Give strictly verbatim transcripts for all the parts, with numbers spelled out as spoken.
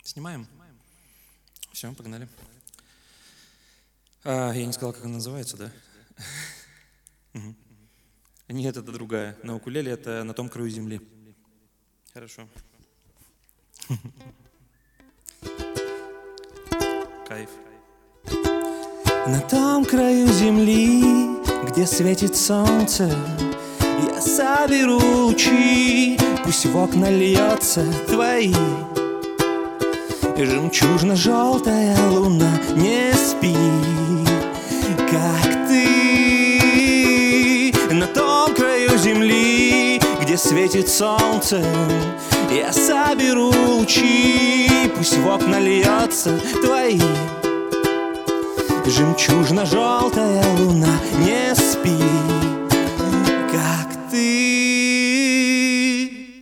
Снимаем? Все, погнали. А, я не сказал, как она называется, да? Угу. Нет, это другая. На укулеле это «На том краю земли». Хорошо. Кайф. На том краю земли, где светит солнце, я соберу лучи, пусть в окна льется твои. Жемчужно-желтая луна не спит, как ты. На том краю земли, где светит солнце, я соберу лучи, пусть в окна льется твои. Жемчужно-желтая луна не спит, как ты.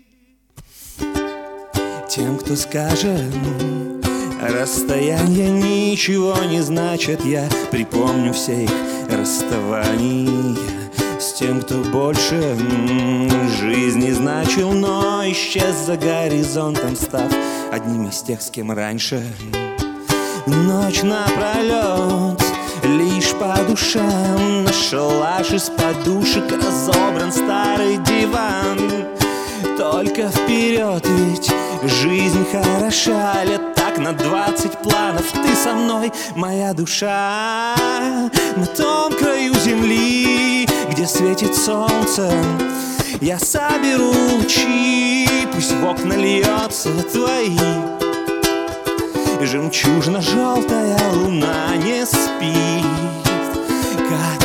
Тем, кто скажет, расстояние ничего не значит, я припомню все их расставания. С тем, кто больше жизни значил, но исчез за горизонтом, став одним из тех, с кем раньше. Ночь напролет, лишь по душам, наш шалаш из подушек, разобран старый диван. Только вперед, ведь жизнь хороша, лет так на двадцать планов. Ты со мной, моя душа. На том краю земли, где светит солнце, я соберу лучи, пусть в окна льется твои. Жемчужно-желтая луна не спит, как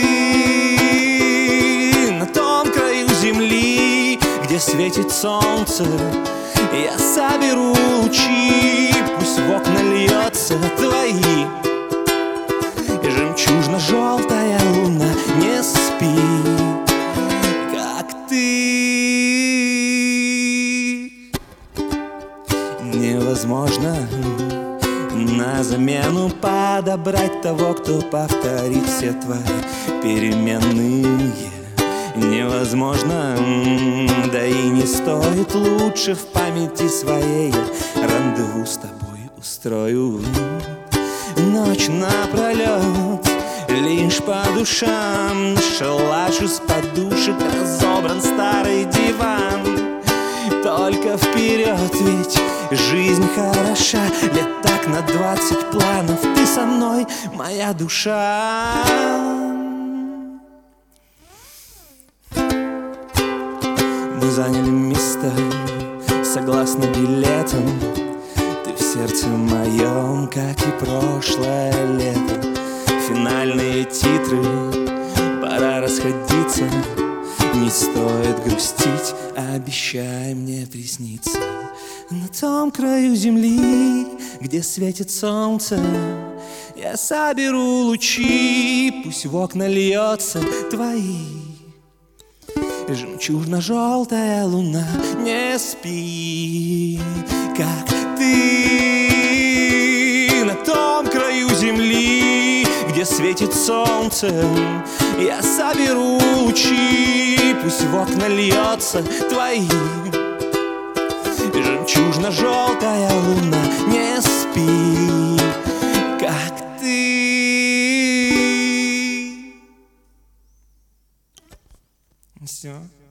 ты. На том краю земли, где светит солнце, я соберу лучи, пусть в окна льется твои. Жемчужно-желтая луна не спит, как ты. Невозможно на замену подобрать того, кто повторит все твои переменные. Невозможно, да и не стоит, лучше в памяти своей рандеву с тобой устрою. Ночь напролет, лишь по душам, шалаш из подушек, разобран старый диван. Только вперед, ведь жизнь хороша, лет так на двадцать планов. Ты со мной, моя душа. Мы заняли место согласно билетам. Ты в сердце моем, как и прошлое лето. Финальные титры, пора расходиться. Не стоит грустить, обещай мне присниться. На том краю земли, где светит солнце, я соберу лучи, пусть в окна льется твои. Жемчужно-желтая луна не спит, как ты. На том краю земли, где светит солнце, я соберу лучи, пусть в окна льется твои. Жемчужно-желтая луна не спит, как ты. Все.